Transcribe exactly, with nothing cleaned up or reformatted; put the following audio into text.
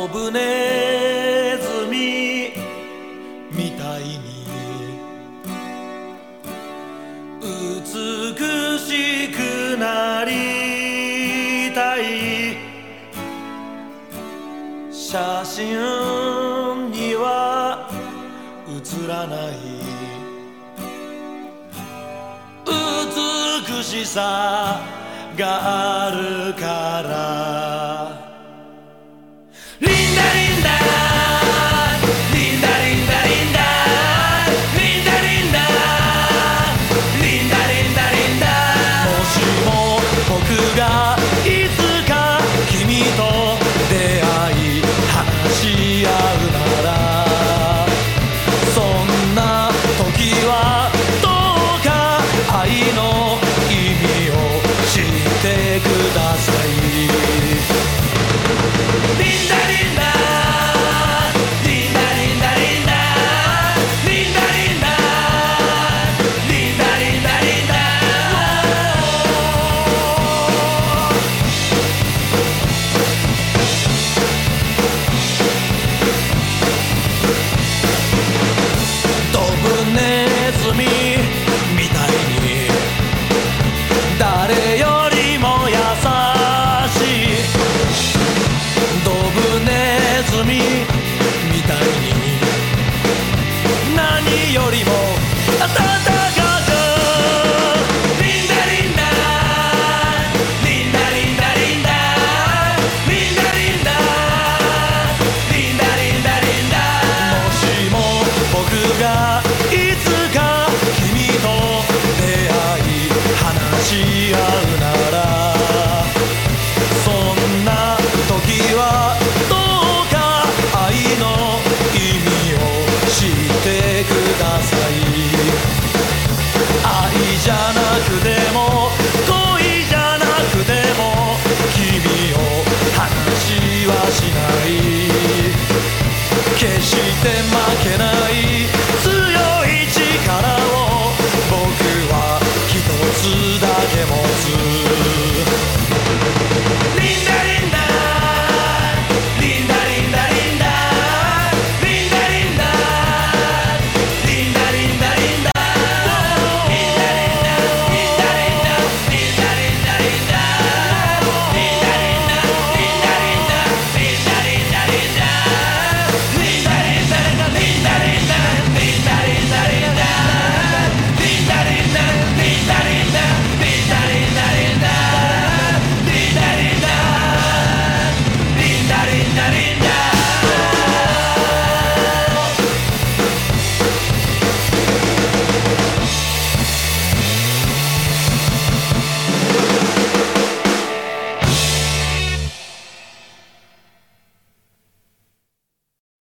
飛ぶネズミみたいに美しくなりたい。写真には写らない美しさがあるから。リンダリンダリンダリンダリンダリンダリンダリンダリンダリンダ。もしも僕がいつか君と出会い話し合うなら、そんな時はどうか愛の意味を知ってください。リンダリンダリンダリンダリンダリンダリンダリンダリンダリンダ。飛ぶネズミみたいに誰よりも優しい。ドブネズミみたいに何よりも暖かく。リンダリンダリンダリンダリンダリンダリンダリンダリンダリンダ。もしも僕がいつか君と出会い話し合うなら、そんな時はどうか愛の意味を知ってください。愛じゃなくても恋じゃなくても君を話はしない。決して負けない強い力を僕は一つだけも